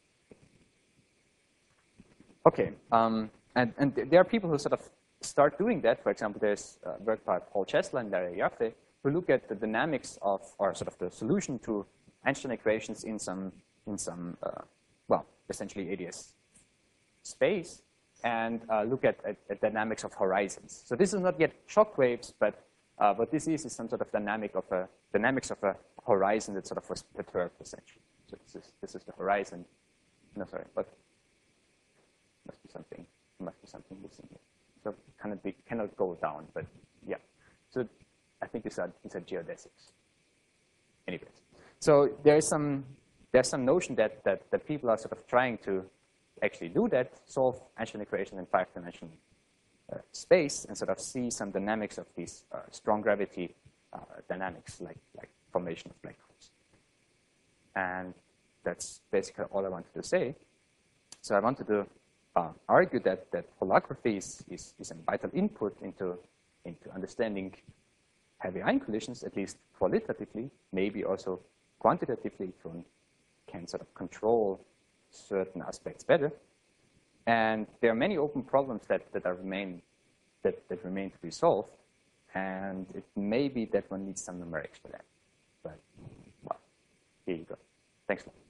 Okay, and there are people who sort of start doing that. For example, there's work by Paul Chesler and Larry Jaffe who look at the dynamics of, or sort of the solution to Einstein equations in some well, essentially ADS space, and look at dynamics of horizons. So this is not yet shock waves, but what this is some sort of dynamics of a horizon that sort of was perturbed essentially. So this is the horizon. No, sorry, but must be something missing here. So cannot go down, but yeah. So I think these are geodesics. Anyways, so there's some notion that people are sort of trying to actually do that, solve Einstein equations in 5-dimensional space, and sort of see some dynamics of these strong gravity dynamics, like formation of black holes. And that's basically all I wanted to say. So I wanted to argue that holography is a vital input into understanding heavy ion collisions, at least qualitatively, maybe also quantitatively, can sort of control certain aspects better. And there are many open problems that remain to be solved. And it may be that one needs some numerics for that. But, well, here you go. Thanks a lot.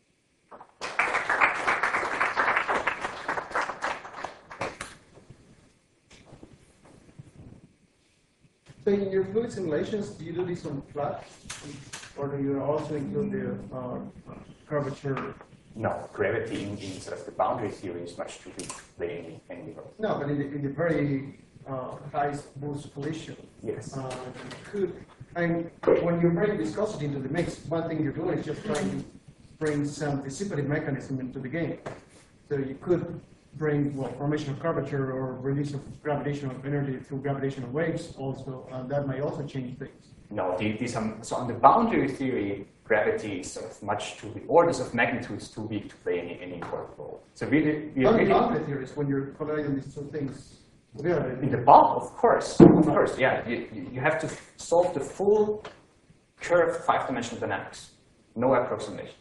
So in your fluid simulations, do you do this on flat? Or do you also include the curvature? No, gravity in sort of the boundary theory is much too big to play any role. No, but in the very high boost collision. Yes. And when you bring viscosity into the mix, one thing you're doing is just trying to bring some dissipative mechanism into the game. So you could bring, well, formation of curvature or release of gravitational energy through gravitational waves also, and that may also change things. No, so on the boundary theory, gravity is sort of much too big, orders of magnitudes too big to play any important role. So really, boundary theories, when you're colliding these two things, in the bulk, of course, yeah. You have to solve the full curved 5-dimensional dynamics, no approximation.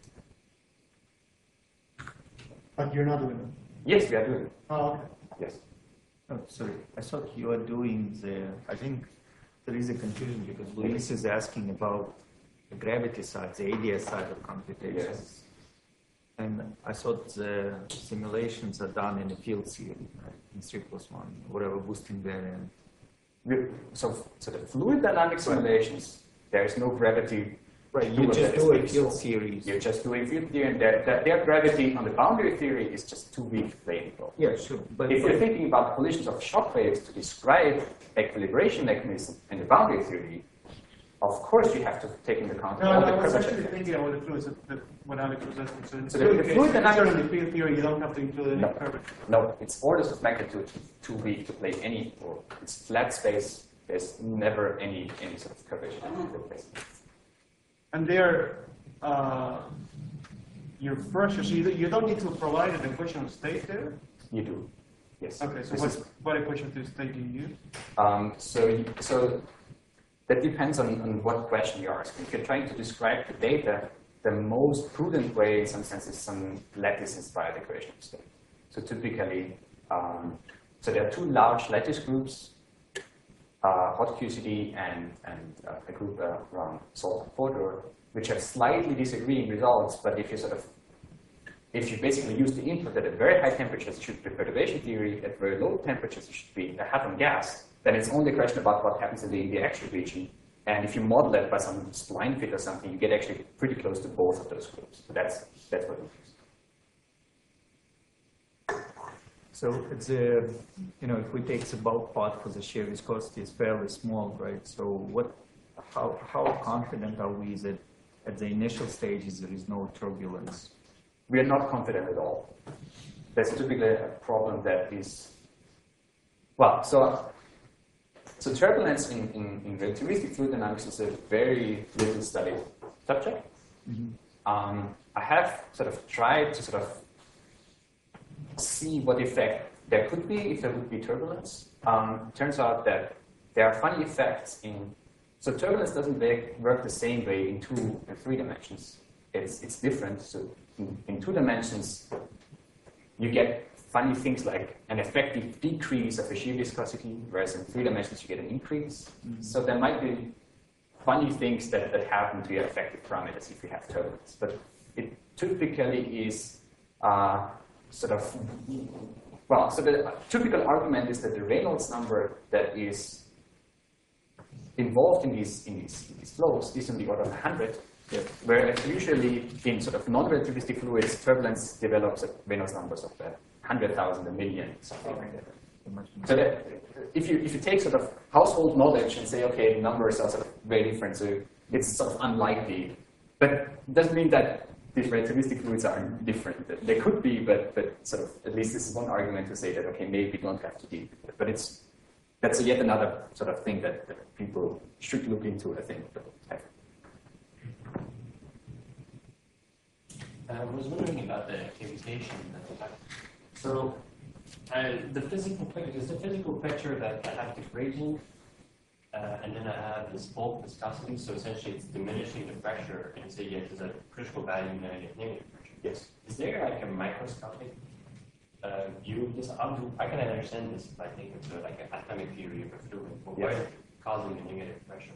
But you're not doing it. Yes, we are doing it. Oh, okay. Yes. Oh, sorry, I thought you are doing I think there is a confusion because Luis is asking about the gravity side, the ADS side of computation. Yes. And I thought the simulations are done in a field theory, right? In 3+1, whatever boosting variant. So the fluid dynamic simulations, there is no gravity. Right, you just do a field series. You're just doing field theory, and their gravity on the boundary theory is just too weak to play any role. Yeah, sure. But if you're thinking about collisions of shock waves to describe equilibration mechanism in the boundary theory, of course you have to take into account all the I was curvature. actually thinking about the fluids, what Alex was asking. So the fluid dynamic in the field theory, you don't have to include any curvature. No, it's orders of magnitude too weak to play any role. It's flat space. There's never any sort of curvature in the place. And there, your pressure, so you don't need to provide an equation of state there? You do, yes. Okay, so what equation to state do you use? So that depends on what question you're asking. If you're trying to describe the data, the most prudent way, in some sense, is some lattice-inspired equation of state. So typically, so there are two large lattice groups, hot QCD and a group around salt and Fodor, which have slightly disagreeing results. But if you basically use the input at very high temperatures, it should be perturbation theory. At very low temperatures, it should be a hadron gas. Then it's only a question about what happens in the actual region. And if you model it by some spline fit or something, you get actually pretty close to both of those groups. So that's what we use. so it's if we take the bulk part for the shear viscosity is fairly small, right? So how confident are we that at the initial stages there is no turbulence? We are not confident at all. That's typically a problem that is, well, so turbulence in relativistic fluid dynamics is a very little studied subject. Mm-hmm. I have sort of tried to sort of see what effect there could be if there would be turbulence. Turns out that there are funny effects so turbulence doesn't work the same way in 2 and 3 dimensions. It's different. So in 2 dimensions, you get funny things like an effective decrease of the shear viscosity, whereas in 3 dimensions you get an increase. Mm-hmm. So there might be funny things that happen to your effective parameters if you have turbulence. But it typically is so the typical argument is that the Reynolds number that is involved in these flows is in the order of 100. Yeah. Whereas usually in sort of non-relativistic fluids, turbulence develops at Reynolds numbers of 100,000, 1 million, something like that. So that if you take sort of household knowledge and say, okay, the numbers are sort of very different, so it's sort of unlikely. But it doesn't mean that these relativistic fluids are different. They could be, but sort of at least this is one argument to say that okay, maybe we don't have to deal with it. But that's yet another sort of thing that people should look into, I think. I was wondering about the cavitation. So, is the physical picture that I have the gradient, and and then I have this bulk viscosity, so essentially it's diminishing the pressure, and say yes, there's a critical value and then I get negative pressure. Yes. Is there like a microscopic view of this? I can understand this if I think it's like an atomic theory of a fluid, but what is causing the negative pressure?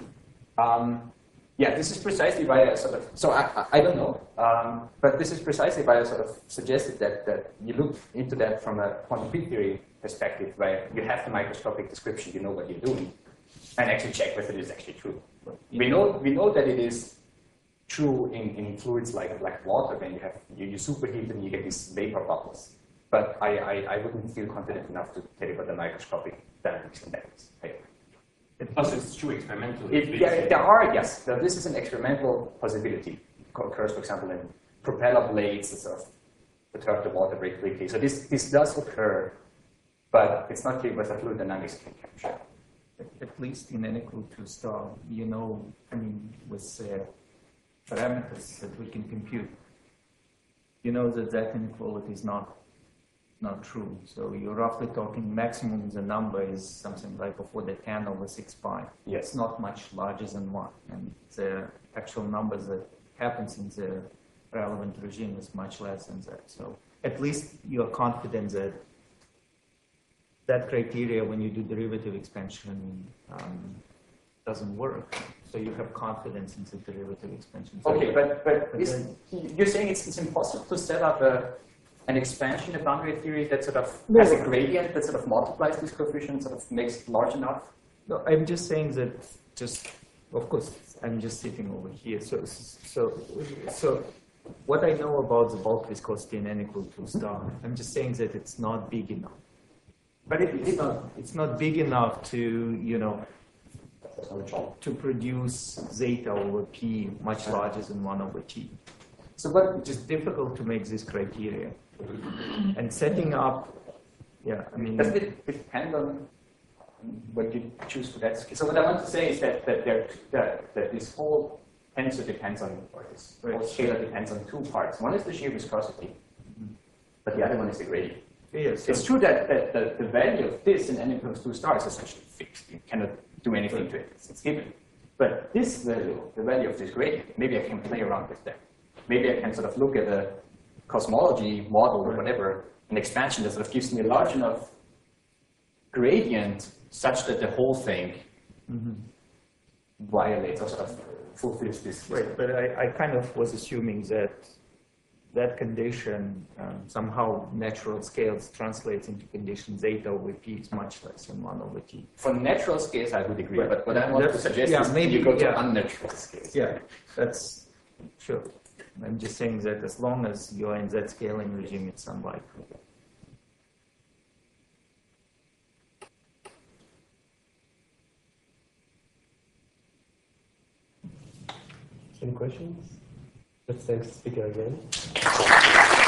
Yeah, this is precisely why I sort of, so I don't know, but this is precisely why I sort of suggested that you look into that from a quantum field theory perspective, where you have the microscopic description, you know what you're doing, and actually check whether it is actually true. We know that it is true in fluids like water, when you superheat and you get these vapor bubbles. But I wouldn't feel confident enough to tell you about the microscopic dynamics in that case. Also, it's true experimentally. There are, yes. So this is an experimental possibility. It occurs, for example, in propeller blades that sort of perturb the water very quickly. So this does occur, but it's not clear whether fluid dynamics can capture. At least in n equal to star, you know, I mean, with parameters that we can compute, you know that inequality is not true. So you're roughly talking maximum, the number is something like before the 10 over 6 pi. Yes. It's not much larger than 1. And the actual numbers that happens in the relevant regime is much less than that. So at least you're confident that that criteria, when you do derivative expansion, doesn't work. So you have confidence in the derivative expansion. Okay, but you're saying it's impossible to set up an expansion in boundary theory that sort of has a gradient that sort of multiplies these coefficients, sort of makes it large enough? No, I'm just saying that of course, I'm just sitting over here. So what I know about the bulk viscosity in n equal to star, I'm just saying that it's not big enough. But it's not big enough to, you know, to produce zeta over p much larger than 1 over t. So it's just difficult to make this criteria. And setting up, I mean... Doesn't it depend on what you choose for that scale? So what I want to say is that this whole tensor depends on, or this whole scalar depends on 2 parts. One is the shear viscosity, but the other one is the gradient. Yes. It's true that the value of this in n equals 2 star is essentially fixed. You cannot do anything to it. It's given. But this value, the value of this gradient, maybe I can play around with that. Maybe I can sort of look at a cosmology model or whatever, an expansion that sort of gives me a large enough gradient such that the whole thing violates or sort of fulfills this. Right, but I kind of was assuming that condition somehow natural scales translates into condition zeta over p is much less than 1 over t. For natural scales, I would agree, but what I want to suggest is maybe you go to unnatural scales. Yeah, that's sure. I'm just saying that as long as you're in that scaling regime, it's unlikely. Any questions? Let's thank the speaker again.